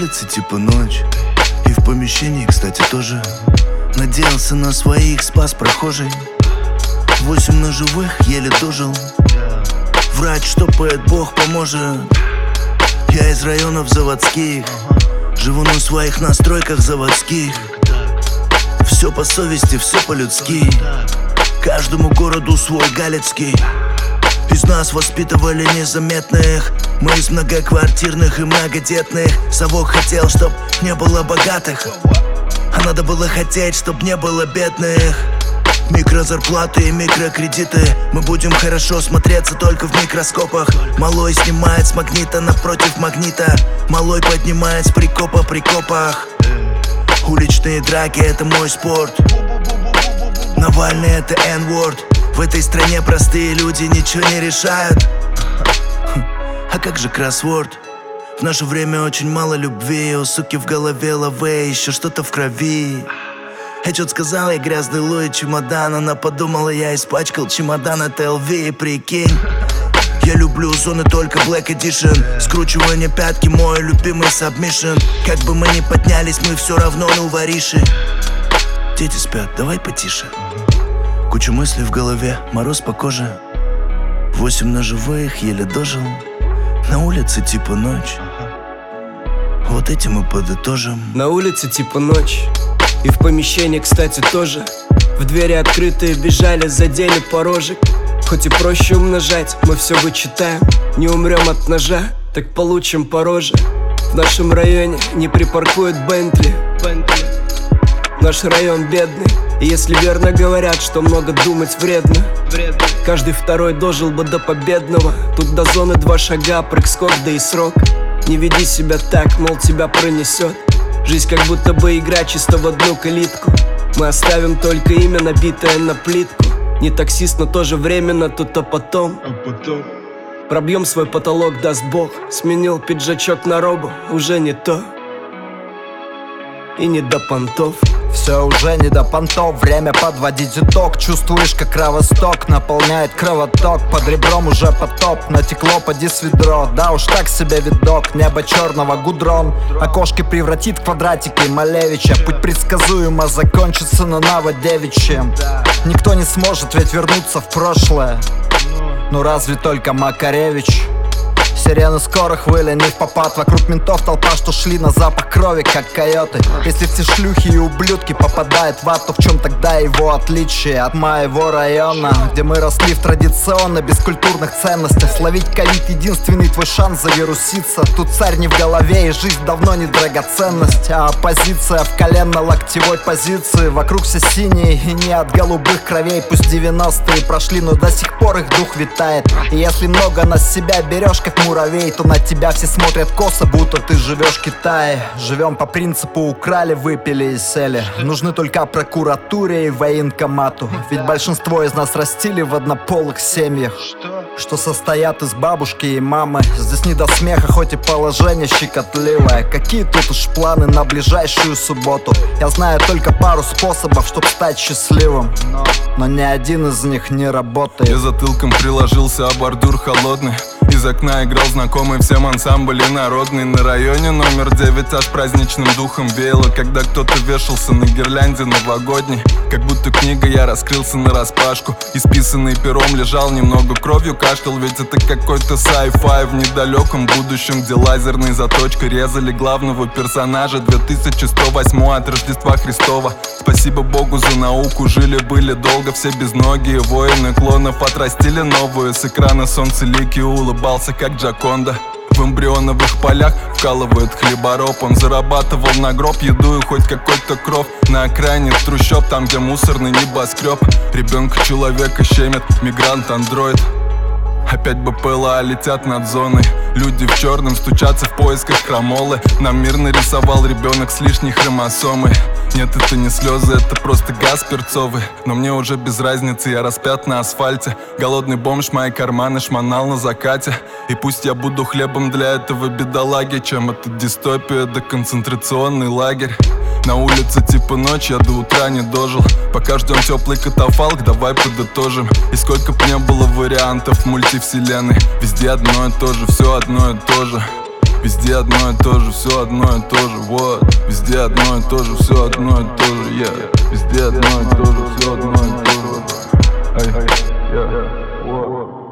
улице типа ночь, и в помещении, кстати, тоже. Надеялся на своих, спас прохожий. 8 ножевых, еле дожил. Врач штопает, Бог поможет. Я из районов заводских, живу на своих настройках заводских. Все по совести, все по-людски. Каждому городу свой галицкий. Из нас воспитывали незаметных. Мы из многоквартирных и многодетных. Совок хотел, чтоб не было богатых, а надо было хотеть, чтоб не было бедных. Микрозарплаты и микрокредиты. Мы будем хорошо смотреться только в микроскопах. Малой снимает с магнита напротив магнита. Малой поднимает с прикопа при копах. Уличные драки — это мой спорт. Навальный — это N-word. В этой стране простые люди ничего не решают. А как же кроссворд? В наше время очень мало любви. У суки в голове лаве, еще что-то в крови. Я что-то сказал, я грязный Луи чемодан. Она подумала, я испачкал чемодан от LV, прикинь. Я люблю зоны только Black Edition. Скручивание пятки — мой любимый сабмишн. Как бы мы ни поднялись, мы все равно на вориши. Дети спят, давай потише. Куча мыслей в голове, мороз по коже. 8 ножевых, еле дожил. На улице типа ночь. Вот этим мы подытожим. На улице типа ночь, и в помещении, кстати, тоже. В двери открытые бежали, задели порожек. Хоть и проще умножать, мы все вычитаем. Не умрем от ножа, так получим по роже. В нашем районе не припаркуют Бентли. Наш район бедный, и если верно говорят, что много думать вредно, каждый второй дожил бы до победного. Тут до зоны 2 шага, прыг-скок, да и срок. Не веди себя так, мол, тебя пронесет. Жизнь как будто бы игра чисто в одну калитку. Мы оставим только имя, набитое на плитку. Не таксист, но тоже временно, тут а потом. Пробьем свой потолок, даст Бог. Сменил пиджачок на робу, уже не то. И не до понтов. Все уже не до понтов, время подводить итог. Чувствуешь, как кровосток наполняет кровоток. Под ребром уже потоп, натекло, поди с ведро. Да уж так себе видок, небо черного гудрон. Окошки превратит в квадратики Малевича. Путь предсказуемо закончится на Новодевичьем. Никто не сможет ведь вернуться в прошлое. Ну разве только Макаревич. Сирены скорых выли, не в попад. Вокруг ментов толпа, что шли на запах крови, как койоты. Если все шлюхи и ублюдки попадают в ад, то в чем тогда его отличие от моего района, где мы росли в традиционно бескультурных ценностях? Словить ковид — единственный твой шанс завируситься. Тут царь не в голове, и жизнь давно не драгоценность, а оппозиция в коленно-локтевой позиции. Вокруг все синие и не от голубых кровей. Пусть 90-е прошли, но до сих пор их дух витает. И если много на себя берешь, как муравей, то на тебя все смотрят косо, будто ты живешь в Китае. Живем по принципу украли, выпили и сели. Нужны только прокуратуре и военкомату. Ведь большинство из нас растили в однополых семьях, что состоят из бабушки и мамы. Здесь не до смеха, хоть и положение щекотливое. Какие тут уж планы на ближайшую субботу? Я знаю только пару способов, чтоб стать счастливым, но ни один из них не работает. Я затылком приложился, а бордюр холодный. Из окна играл знакомый всем ансамбль народный. На районе номер 9 аж праздничным духом веяло, когда кто-то вешался на гирлянде новогодней. Как будто книга, я раскрылся нараспашку. Исписанный пером лежал, немного кровью кашлял. Ведь это какой-то sci-fi в недалеком будущем, где лазерной заточкой резали главного персонажа. 2108 от Рождества Христова. Спасибо Богу за науку, жили-были долго все безногие воины клонов. Отрастили новую, с экрана солнцеликий улыбался, как Джаконда. В эмбрионовых полях вкалывает хлебороб. Он зарабатывал на гроб, еду и хоть какой-то кров. На окраине трущоб, там где мусорный небоскреб. Ребенка человека щемит мигрант-андроид. Опять БПЛА летят над зоной. Люди в черном стучатся в поисках крамолы. Нам мир нарисовал ребенок с лишней хромосомой. Нет, это не слезы, это просто газ перцовый. Но мне уже без разницы, я распят на асфальте. Голодный бомж, мои карманы шмонал на закате. И пусть я буду хлебом для этого бедолаги, чем это дистопия да концентрационный лагерь. На улице типа ночь, я до утра не дожил. Пока ждем теплый катафалк, давай подытожим. И сколько б не было вариантов мультивселенной, везде одно и то же, все одно и то же. Везде одно и то же, все одно и то же, вот. Везде одно и то же, все одно и то же, yeah. Везде одно и то же, все одно и то же. Ай, yeah, вот.